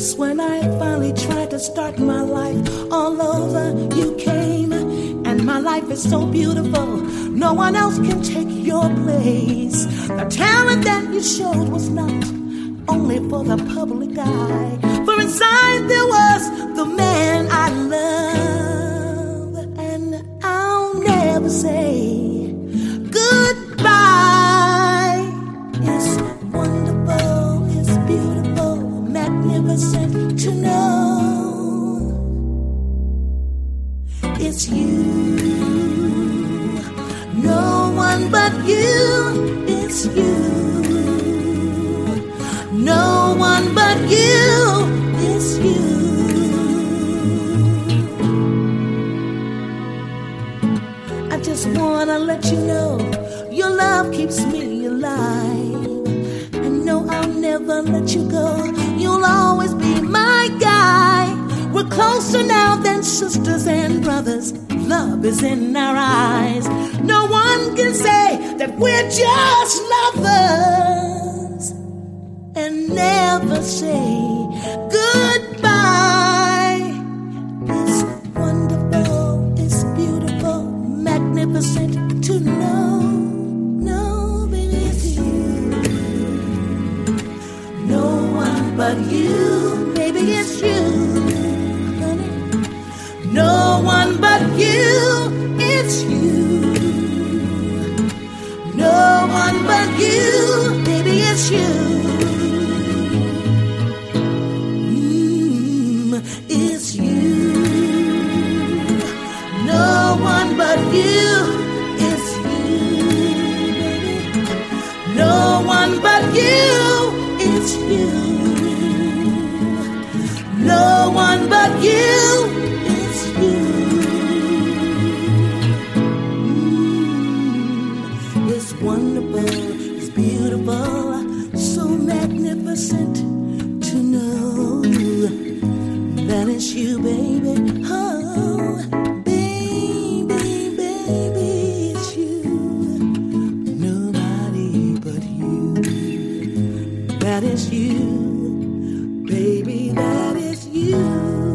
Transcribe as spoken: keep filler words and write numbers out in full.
When I finally tried to start my life all over, you came, and my life is so beautiful. No one else can take your place. The talent that you showed was not only for the public eye, for inside there was the man I love, and I'll never say goodbye. It's wonderful, it's beautiful, magnificent to know it's you. No one but you, it's you. No one but you, it's you. I just wanna let you know your love keeps me alive. And no, I'll never let you go. You'll always be my guy. We're closer now than sisters and brothers. Love is in our eyes. No one can say that we're just lovers and never say goodbye. It's wonderful, it's beautiful, magnificent to know. No, baby, it's you. No one but you, baby, it's you. Honey. No one but you, it's you. No one but you, baby, it's you. Mm, it's you. No one but you, it's you. No one but you, it's you. No one but you, it's you. Mm, it's wonderful, it's beautiful, so magnificent to know that it's you, baby. Oh, baby, baby, it's you. Nobody but you. That is you, baby, that is you.